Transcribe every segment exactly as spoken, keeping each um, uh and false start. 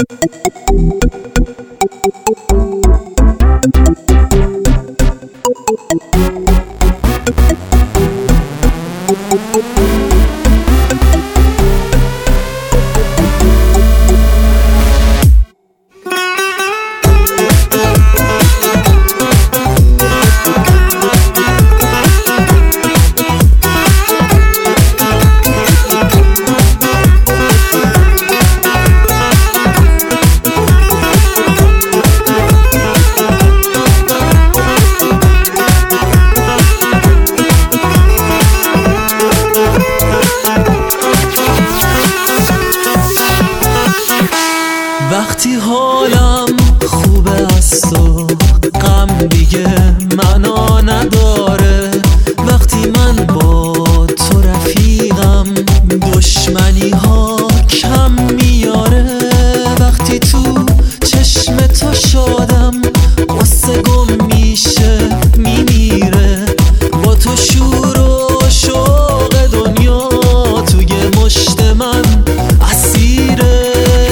وقتی حالم خوبه از تو غم دیگه معنا نداره، وقتی من با تو رفیقم دشمنی ها کم میاره، وقتی تو چشم تو شادم قصه گم میشه میمیره، با تو شور و شوق دنیا توی مشت من اسیره.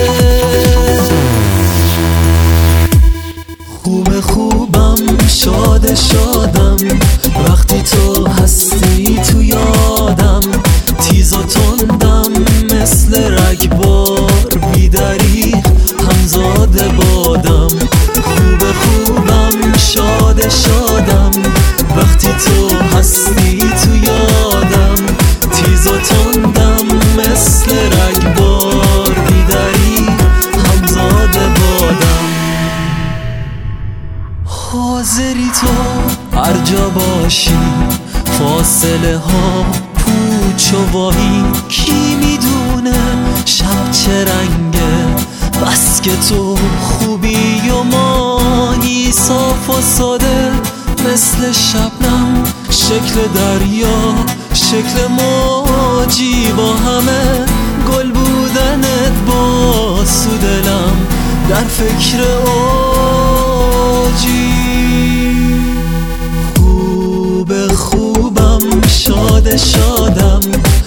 خوب خوبم شاد شادم وقتی تو هستی تو یادم، تیز و تندم مثل رگبار بی‌دریغ همزاد بادم. خوب خوبم شاد شادم وقتی تو هستی تو یادم، تیز و تندم مثل رگبار بی‌دریغ همزاد بادم. حاضری تو هر جا باشی فاصله ها پوچ و واهی، کی میدونه شب چه رنگه، بس که تو خوبی و ماهی صاف و ساده مثل شبنم، شکل دریا شکل موجی، با همه گل بودنت باز تو دلم در فکر اوجی. خوب خوبم شاد شادم